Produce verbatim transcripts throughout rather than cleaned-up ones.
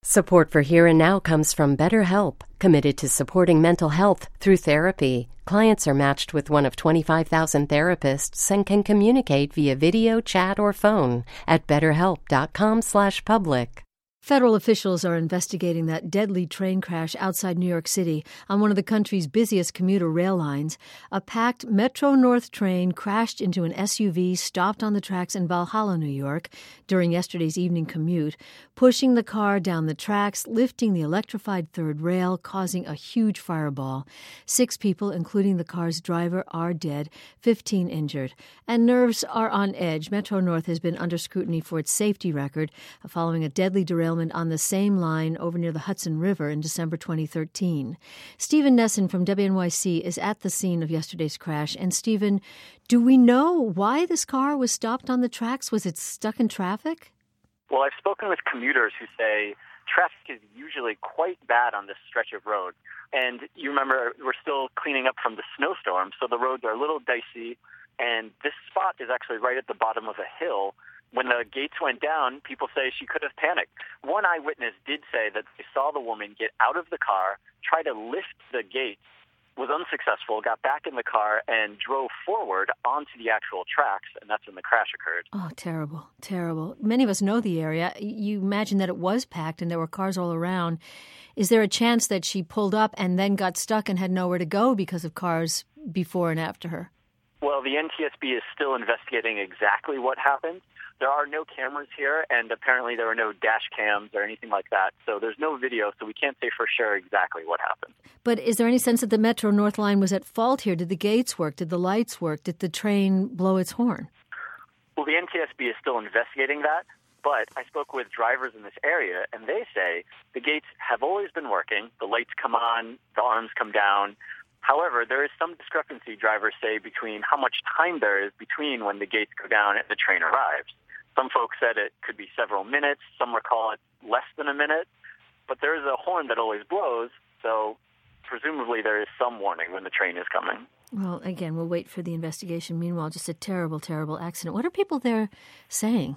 Support for Here and Now comes from BetterHelp, committed to supporting mental health through therapy. Clients are matched with one of twenty-five thousand therapists and can communicate via video, chat, or phone at betterhelp.com slash public. Federal officials are investigating that deadly train crash outside New York City on one of the country's busiest commuter rail lines. A packed Metro-North train crashed into an S U V stopped on the tracks in Valhalla, New York, during yesterday's evening commute, pushing the car down the tracks, lifting the electrified third rail, causing a huge fireball. Six people, including the car's driver, are dead, fifteen injured. And nerves are on edge. Metro-North has been under scrutiny for its safety record following a deadly derailment on the same line over near the Hudson River in December twenty thirteen. Stephen Nesson from W N Y C is at the scene of yesterday's crash. And Stephen, do we know why this car was stopped on the tracks? Was it stuck in traffic? Well, I've spoken with commuters who say traffic is usually quite bad on this stretch of road. And you remember, we're still cleaning up from the snowstorm, so the roads are a little dicey. And this spot is actually right at the bottom of a hill. When the gates went down, people say she could have panicked. One eyewitness did say that they saw the woman get out of the car, try to lift the gates, was unsuccessful, got back in the car, and drove forward onto the actual tracks, and that's when the crash occurred. Oh, terrible, terrible. Many of us know the area. You imagine that it was packed and there were cars all around. Is there a chance that she pulled up and then got stuck and had nowhere to go because of cars before and after her? Well, the N T S B is still investigating exactly what happened. There are no cameras here, and apparently there were no dash cams or anything like that. So there's no video, so we can't say for sure exactly what happened. But is there any sense that the Metro-North line was at fault here? Did the gates work? Did the lights work? Did the train blow its horn? Well, the N T S B is still investigating that, but I spoke with drivers in this area, and they say the gates have always been working. The lights come on, the arms come down. However, there is some discrepancy, drivers say, between how much time there is between when the gates go down and the train arrives. Some folks said it could be several minutes. Some recall it less than a minute. But there is a horn that always blows, so presumably there is some warning when the train is coming. Well, again, we'll wait for the investigation. Meanwhile, just a terrible, terrible accident. What are people there saying?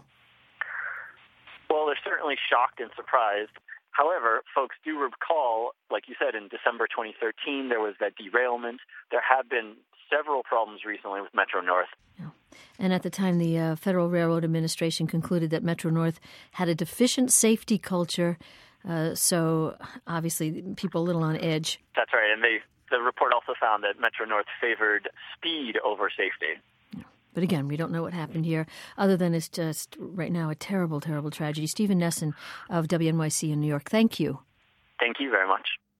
Well, they're certainly shocked and surprised. However, folks do recall, like you said, in December twenty thirteen, there was that derailment. There have been several problems recently with Metro-North. Yeah. And at the time, the uh, Federal Railroad Administration concluded that Metro-North had a deficient safety culture, uh, so obviously people a little on edge. That's right, and they, the report also found that Metro-North favored speed over safety. But again, we don't know what happened here, other than it's just, right now, a terrible, terrible tragedy. Stephen Nesson of W N Y C in New York, thank you. Thank you very much.